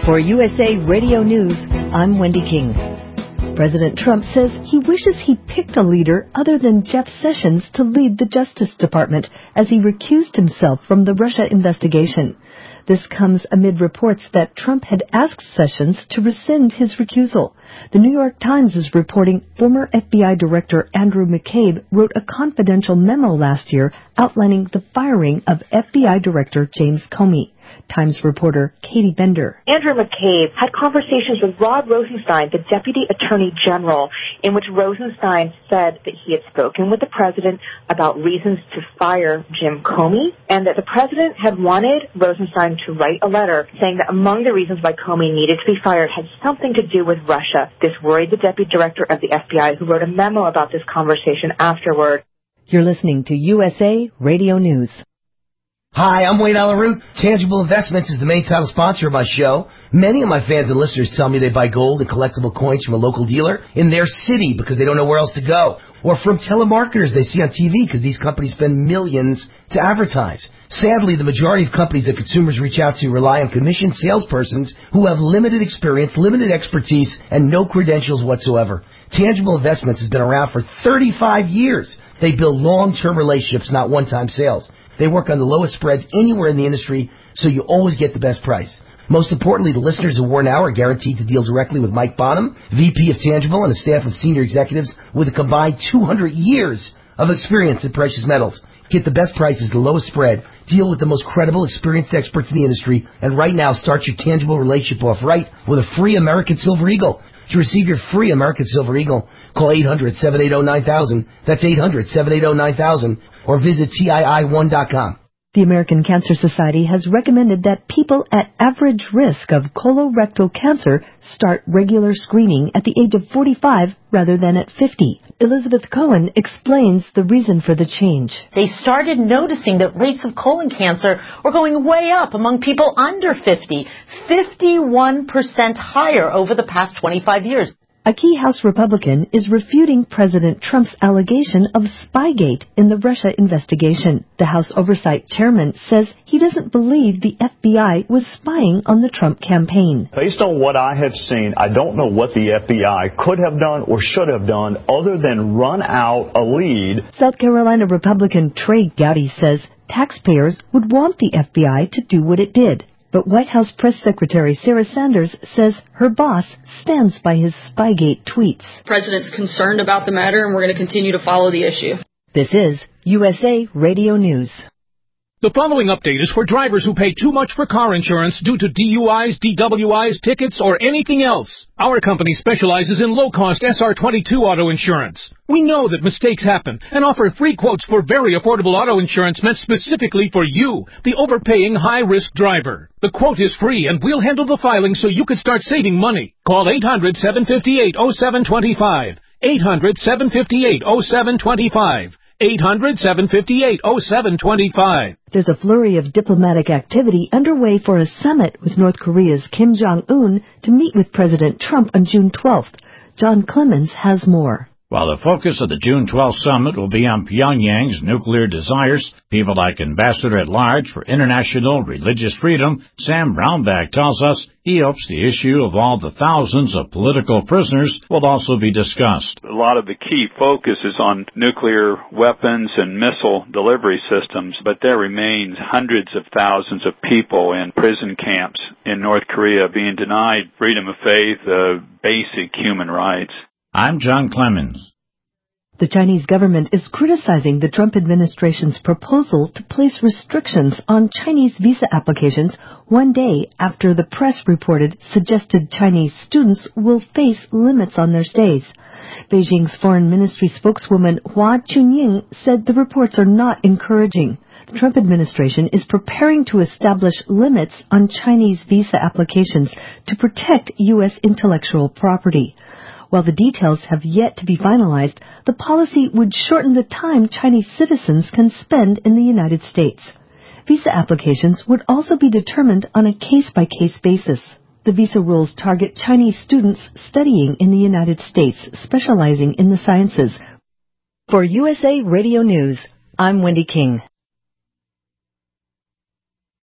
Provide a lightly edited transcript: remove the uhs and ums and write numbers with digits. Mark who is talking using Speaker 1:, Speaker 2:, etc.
Speaker 1: For USA Radio News, I'm Wendy King. President Trump says he wishes he picked a leader other than Jeff Sessions to lead the Justice Department as he recused himself from the Russia investigation. This comes amid reports that Trump had asked Sessions to rescind his recusal. The New York Times is reporting former FBI Director Andrew McCabe wrote a confidential memo last year outlining the firing of FBI Director James Comey. Times reporter Katie Bender.
Speaker 2: Andrew McCabe had conversations with Rod Rosenstein, the Deputy Attorney General, in which Rosenstein said that he had spoken with the president about reasons to fire Jim Comey, and that the president had wanted Rosenstein to write a letter saying that among the reasons why Comey needed to be fired had something to do with Russia. This worried the Deputy Director of the FBI, who wrote a memo about this conversation afterward.
Speaker 1: You're listening to USA Radio News.
Speaker 3: Hi, I'm Wayne Alaroot. Tangible Investments is the main title sponsor of my show. Many of my fans and listeners tell me they buy gold and collectible coins from a local dealer in their city because they don't know where else to go. Or from telemarketers they see on TV because these companies spend millions to advertise. Sadly, the majority of companies that consumers reach out to rely on commissioned salespersons who have limited experience, limited expertise, and no credentials whatsoever. Tangible Investments has been around for 35 years. They build long-term relationships, not one-time sales. They work on the lowest spreads anywhere in the industry, so you always get the best price. Most importantly, the listeners of War Now are guaranteed to deal directly with Mike Bonham, VP of Tangible, and a staff of senior executives with a combined 200 years of experience in precious metals. Get the best prices, the lowest spread, deal with the most credible, experienced experts in the industry, and right now start your Tangible relationship off right with a free American Silver Eagle. To receive your free American Silver Eagle, call 800-780-9000. That's 800-780-9000. Or visit TII1.com.
Speaker 1: The American Cancer Society has recommended that people at average risk of colorectal cancer start regular screening at the age of 45 rather than at 50. Elizabeth Cohen explains the reason for the change.
Speaker 4: They started noticing that rates of colon cancer were going way up among people under 50, 51% higher over the past 25 years.
Speaker 1: A key House Republican is refuting President Trump's allegation of Spygate in the Russia investigation. The House Oversight Chairman says he doesn't believe the FBI was spying on the Trump campaign.
Speaker 5: Based on what I have seen, I don't know what the FBI could have done or should have done other than run out a lead.
Speaker 1: South Carolina Republican Trey Gowdy says taxpayers would want the FBI to do what it did. But White House Press Secretary Sarah Sanders says her boss stands by his Spygate tweets.
Speaker 6: The president's concerned about the matter, and we're going to continue to follow the issue.
Speaker 1: This is USA Radio News.
Speaker 7: The following update is for drivers who pay too much for car insurance due to DUIs, DWIs, tickets, or anything else. Our company specializes in low-cost SR22 auto insurance. We know that mistakes happen and offer free quotes for very affordable auto insurance meant specifically for you, the overpaying high-risk driver. The quote is free, and we'll handle the filing so you can start saving money. Call 800-758-0725. 800-758-0725. 800-758-0725.
Speaker 1: There's a flurry of diplomatic activity underway for a summit with North Korea's Kim Jong-un to meet with President Trump on June 12th. John Clemens has more.
Speaker 8: While the focus of the June 12th summit will be on Pyongyang's nuclear desires, people like Ambassador at Large for International Religious Freedom, Sam Brownback, tells us he hopes the issue of all the thousands of political prisoners will also be discussed.
Speaker 9: A lot of the key focus is on nuclear weapons and missile delivery systems, but there remains hundreds of thousands of people in prison camps in North Korea being denied freedom of faith, basic human rights.
Speaker 8: I'm John Clemens.
Speaker 1: The Chinese government is criticizing the Trump administration's proposal to place restrictions on Chinese visa applications one day after the press reported suggested Chinese students will face limits on their stays. Beijing's Foreign Ministry spokeswoman Hua Chunying said the reports are not encouraging. The Trump administration is preparing to establish limits on Chinese visa applications to protect U.S. intellectual property. While the details have yet to be finalized, the policy would shorten the time Chinese citizens can spend in the United States. Visa applications would also be determined on a case-by-case basis. The visa rules target Chinese students studying in the United States, specializing in the sciences. For USA Radio News, I'm Wendy King.